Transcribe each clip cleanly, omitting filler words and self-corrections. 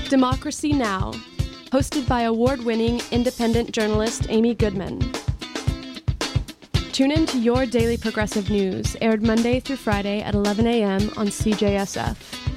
Democracy Now!, hosted by award-winning independent journalist Amy Goodman. Tune in to Your Daily Progressive News, aired Monday through Friday at 11 a.m. on CJSF.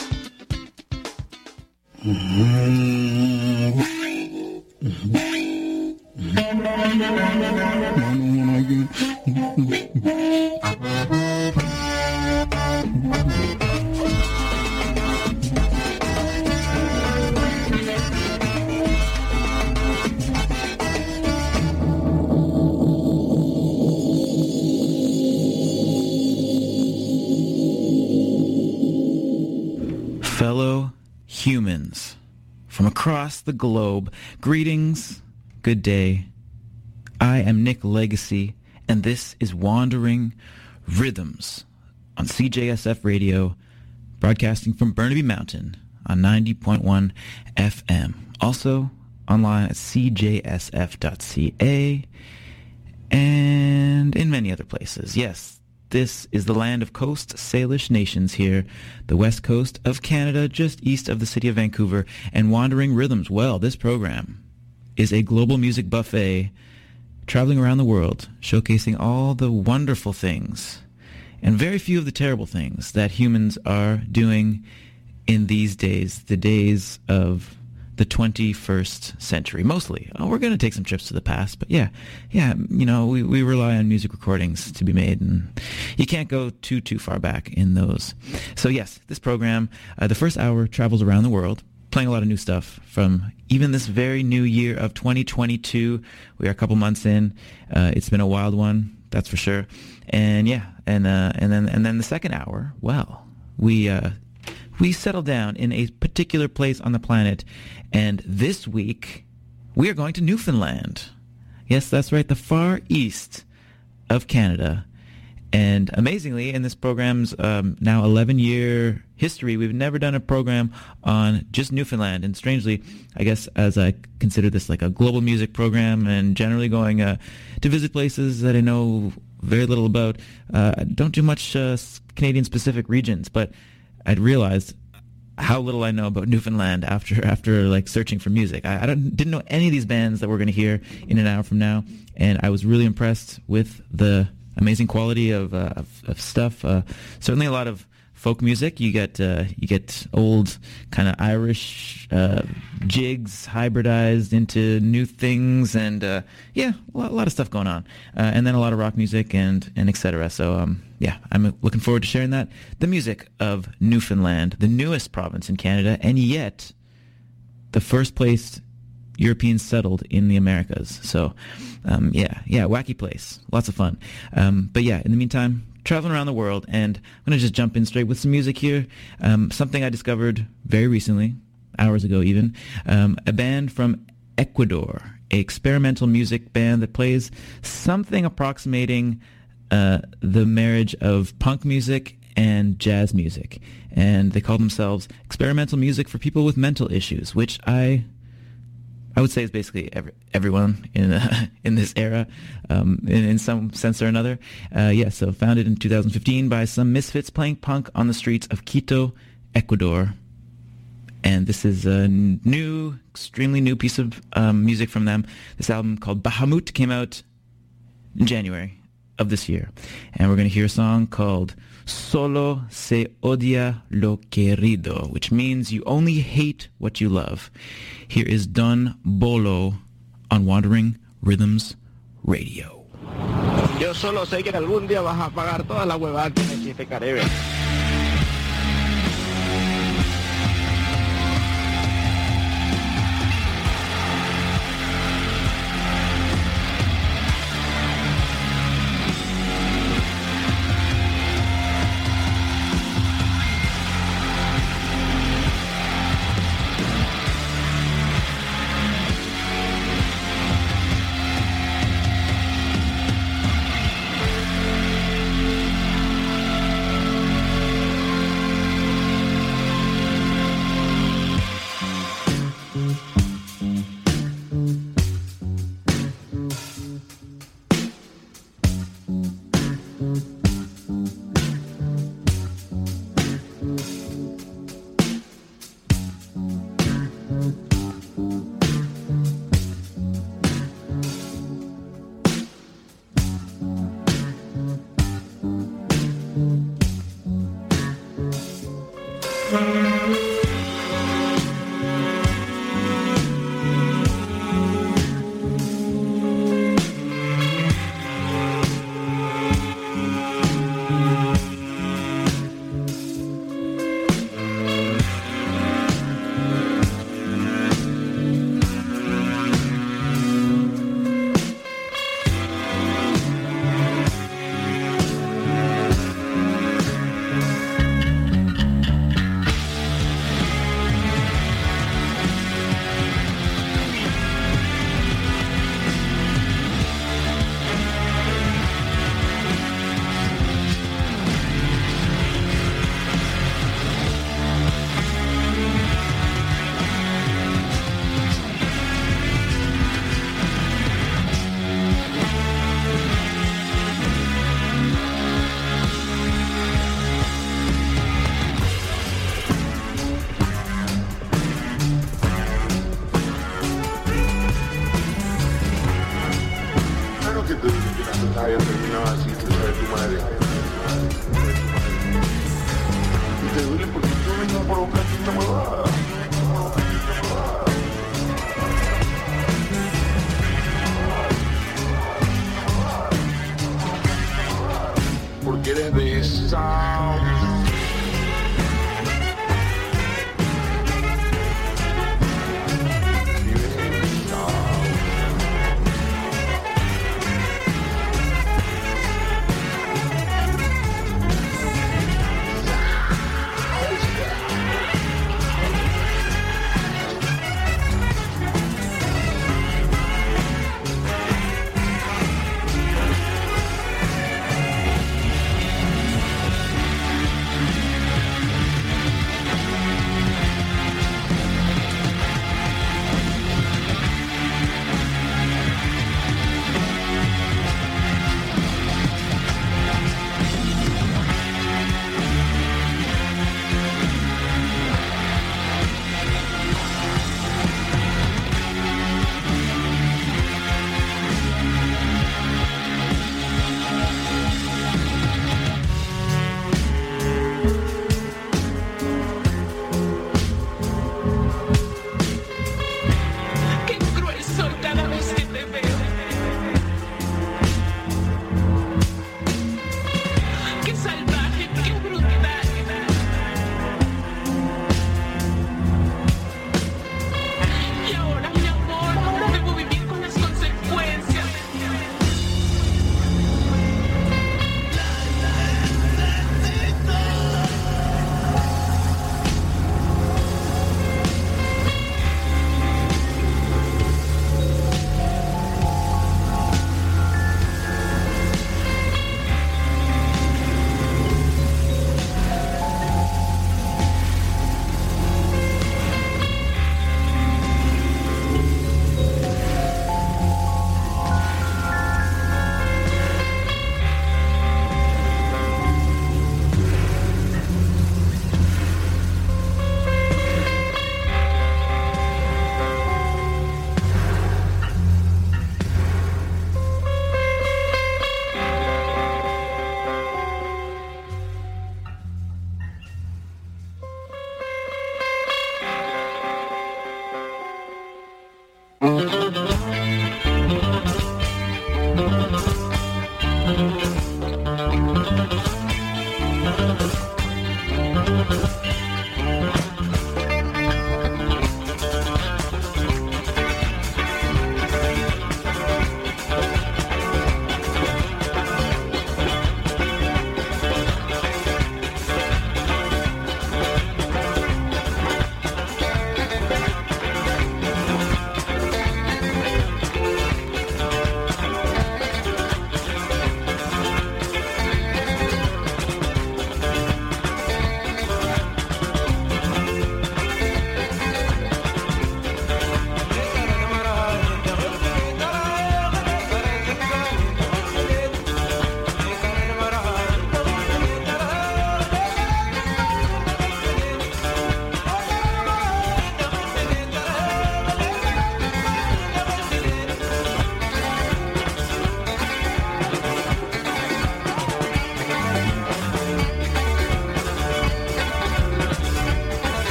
Fellow humans from across the globe, greetings, good day. I am Nick Legacy, and this is Wandering Rhythms on CJSF Radio, broadcasting from Burnaby Mountain on 90.1 FM. Also online at cjsf.ca and in many other places. Yes, this is the land of Coast Salish nations here, the west coast of Canada, just east of the city of Vancouver, and Wandering Rhythms. Well, this program is a global music buffet traveling around the world, showcasing all the wonderful things and very few of the terrible things that humans are doing in these days, the days of the 21st century, mostly. We're going to take some trips to the past, but yeah, you know, we rely on music recordings to be made, and you can't go too far back in those. So yes, this program, the first hour travels around the world, playing a lot of new stuff from even this very new year of 2022. We are a couple months in. It's been a wild one, that's for sure. And yeah, and then the second hour, well, we settle down in a particular place on the planet, and this week we are going to Newfoundland. Yes, that's right, the far east of Canada. And amazingly, in this program's now 11-year history, we've never done a program on just Newfoundland. And strangely, I guess as I consider this like a global music program and generally going to visit places that I know very little about, I don't do much Canadian-specific regions, but I'd realized how little I know about Newfoundland after like searching for music. I didn't know any of these bands that we're going to hear in an hour from now, and I was really impressed with the amazing quality of stuff. Certainly a lot of folk music. You get old kind of Irish jigs hybridized into new things, and a lot of stuff going on. And then a lot of rock music and etc. So I'm looking forward to sharing that. The music of Newfoundland, the newest province in Canada, and yet the first place Europeans settled in the Americas. So wacky place, lots of fun. But yeah, in the meantime, traveling around the world, and I'm going to just jump in straight with some music here. Something I discovered very recently, hours ago even, a band from Ecuador, a experimental music band that plays something approximating the marriage of punk music and jazz music. And they call themselves Experimental Music for People with Mental Issues, which I would say is basically everyone in this era, in some sense or another. So founded in 2015 by some misfits playing punk on the streets of Quito, Ecuador. And this is a extremely new piece of music from them. This album called Bahamut came out in January of this year. And we're going to hear a song called Solo se odia lo querido, which means you only hate what you love. Here is Don Bolo on Wandering Rhythms Radio. Yo solo sé que algún día vas a pagar todas las huevadas que me hiciste, Caribe.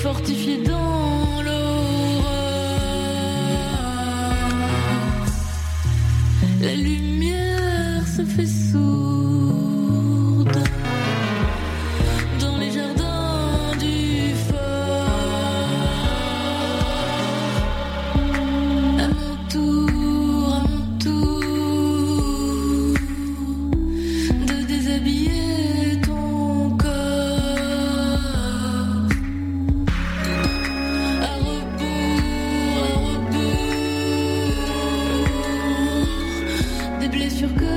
fortifié dans l'horreur. La lumière se fait sourde dans les jardins du fort. À mon tour de déshabiller ton corps. À rebours des blessures que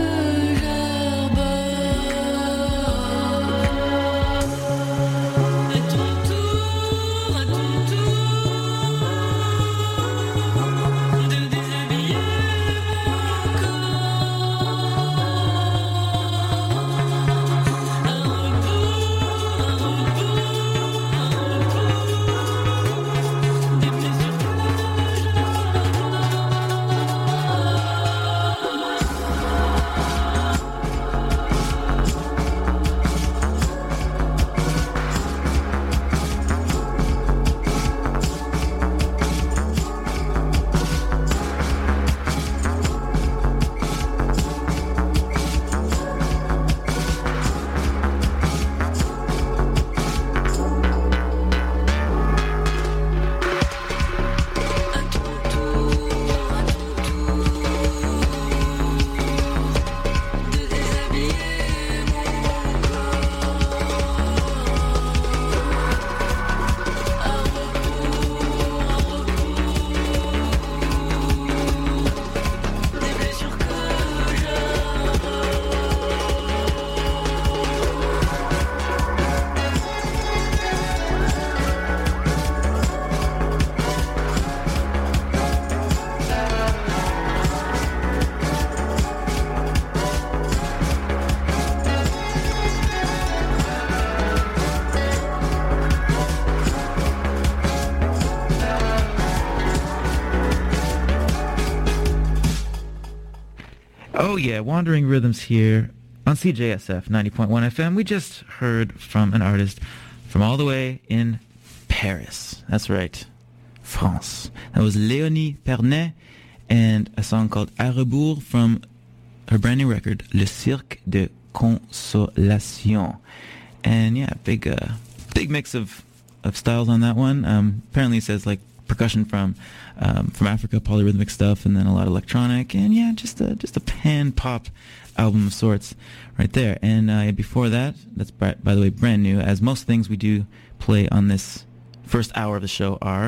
Oh yeah, Wandering Rhythms here on CJSF 90.1 FM. We just heard from an artist from all the way in Paris. That's right, France. That was Léonie Pernet and a song called À rebours from her brand new record, Le Cirque de Consolation. And yeah, big mix of styles on that one. Apparently it says like percussion from Africa, polyrhythmic stuff, and then a lot of electronic, and yeah, just a pan pop album of sorts right there. And before that, that's by the way brand new, as most things we do play on this first hour of the show are.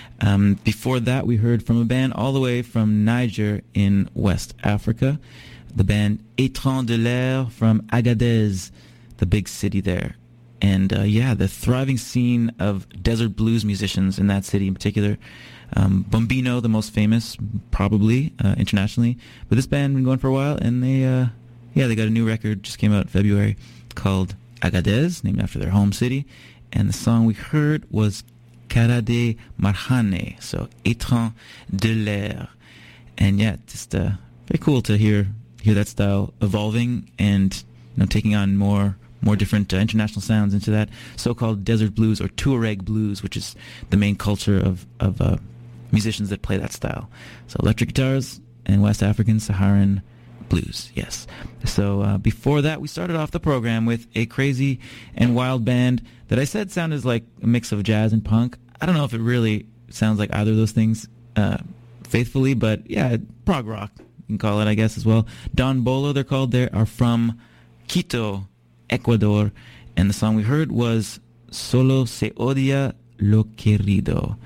Before that, we heard from a band all the way from Niger in West Africa, the band Étrange de l'Air from Agadez, the big city there. And yeah, the thriving scene of desert blues musicians in that city in particular. Bombino, the most famous, probably, internationally. But this band been going for a while, and they got a new record, just came out in February, called Agadez, named after their home city. And the song we heard was Cara de Marjane, so Étrange de l'Air. And yeah, just very cool to hear that style evolving and taking on more different international sounds into that so-called desert blues or Tuareg blues, which is the main culture of musicians that play that style. So electric guitars and West African Saharan blues, yes. So before that, we started off the program with a crazy and wild band that I said sounded like a mix of jazz and punk. I don't know if it really sounds like either of those things faithfully, but yeah, prog rock, you can call it, I guess, as well. Don Bolo, they're called. They are from Quito, Ecuador, and the song we heard was Solo Se Odia Lo Querido,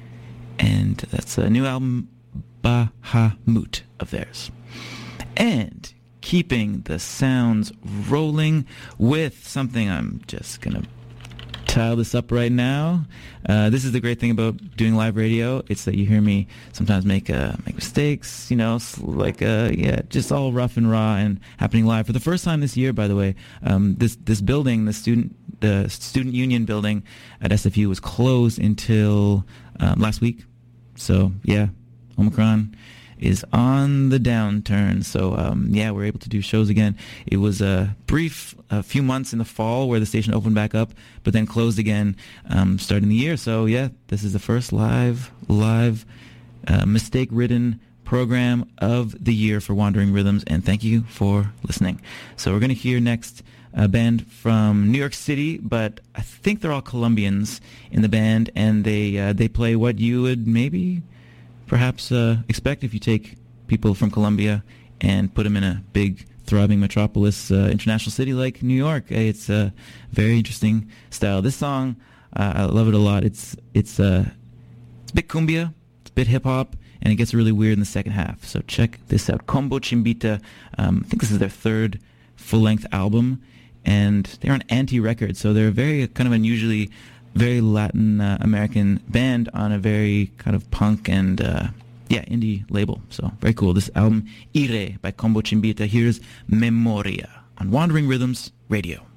and that's a new album, Bahamut, of theirs. And keeping the sounds rolling with something, I'm just gonna tile this up right now. This is the great thing about doing live radio. It's that you hear me sometimes make mistakes, just all rough and raw and happening live. For the first time this year, by the way, this building, the student union building at SFU was closed until last week. So yeah, Omicron is on the downturn. So, we're able to do shows again. It was a few months in the fall where the station opened back up, but then closed again starting the year. So, this is the first live mistake-ridden program of the year for Wandering Rhythms, and thank you for listening. So we're going to hear next a band from New York City, but I think they're all Colombians in the band, and they play what you would maybe perhaps expect if you take people from Colombia and put them in a big, throbbing metropolis, international city like New York. It's a very interesting style. This song, I love it a lot. It's a bit cumbia, it's a bit hip-hop, and it gets really weird in the second half. So check this out. Combo Chimbita, I think this is their third full-length album, and they're on Anti Records, so they're a very kind of unusually very Latin American band on a very kind of punk and indie label. So very cool. This album, Ire by Combo Chimbita. Here's Memoria on Wandering Rhythms Radio.